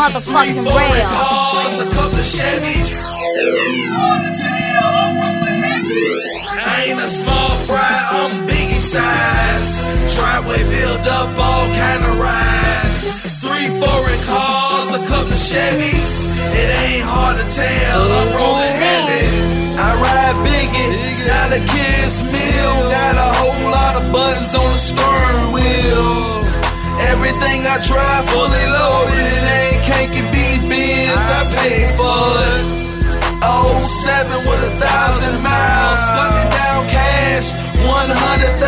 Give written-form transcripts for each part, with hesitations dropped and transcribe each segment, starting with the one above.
motherfucking rail. Cars, a couple of Chevys. Hard to tell, I'm rolling heavy. I ain't a small fry, I'm Biggie size. Driveway filled up, all kind of rides. 3 foreign cars, a couple of Chevys. It ain't hard to tell, I'm rolling heavy. I ride Biggie, not a kid's meal. Got a whole lot of buttons on the steering wheel. Everything I drive fully loaded. It ain't can't be Benz, I paid for it. 07 with 1,000 miles, slugging down cash, 100,000.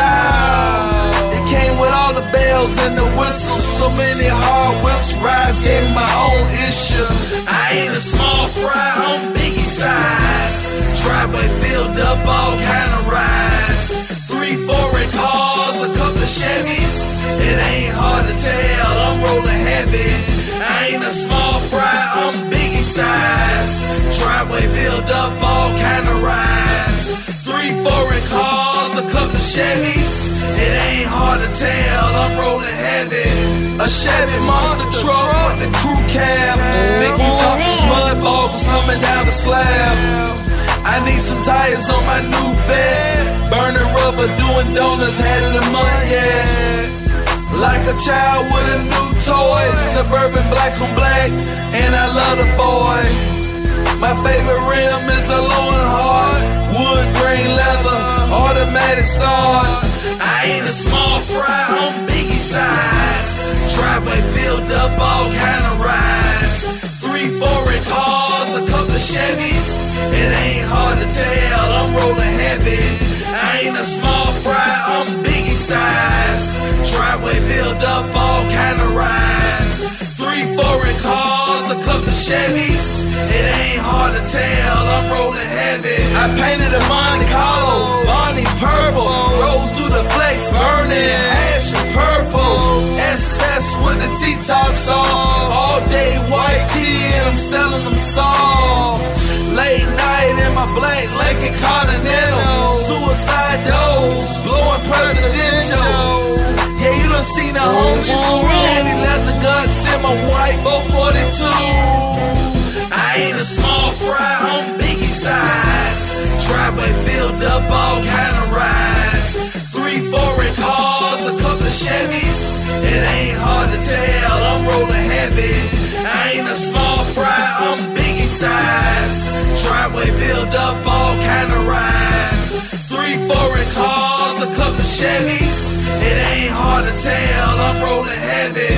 It came with all the bells and the whistles, so many hard whips, rides, gave me my own issue. I ain't a small fry, I'm Biggie size. Driveway filled up, all kind of rides. 3 foreign cars, a couple of Chevys. It ain't hard to tell, I'm rolling heavy. I ain't a small fry, I'm Biggie size. Driveway filled up, all kind of rides. 3 foreign cars, a couple of Chevys. It ain't hard to tell, I'm rolling heavy. A Chevy monster truck with the crew cab. Mickey Thompson's mud boggles coming down the slab. I need some tires on my new bed. Burning rubber, doing donuts, had it a month, yeah. Like a child with a new toy. Suburban black on black, and I love the boy. My favorite rim is a Lowenhart. Wood grain leather, automatic start. I ain't a small fry, I'm Biggie size. Driveway filled up, all kind of rides. 3 foreign cars, a couple of Chevys. It ain't hard to tell, I'm rolling heavy. I ain't a small fry, I'm Biggie size. Driveway filled up, all kind of rides. 3 foreign cars, a couple of Chevys. It ain't hard to tell, I'm rolling heavy. I painted a Monte Carlo, Bonnie purple. Roll through the flex, burning ash and purple. SS with the T-tops off. All day white tee and I'm selling them soft. Late night in my black Lincoln Continental. Suicide doors, blowing presidential. Yeah, you done seen the whole shoe. Daddy left the guts in my white 442. I ain't a small fry, I'm Biggie size. Driveway filled up, all kind of rides. 3 foreign cars, a couple of Chevys. It ain't hard to tell, I'm rolling heavy. I ain't a small fry, I'm Biggie size. Driveway filled up, all kind of rides. 3 foreign cars, a couple of Chevys. It ain't hard to tell, I'm rolling heavy.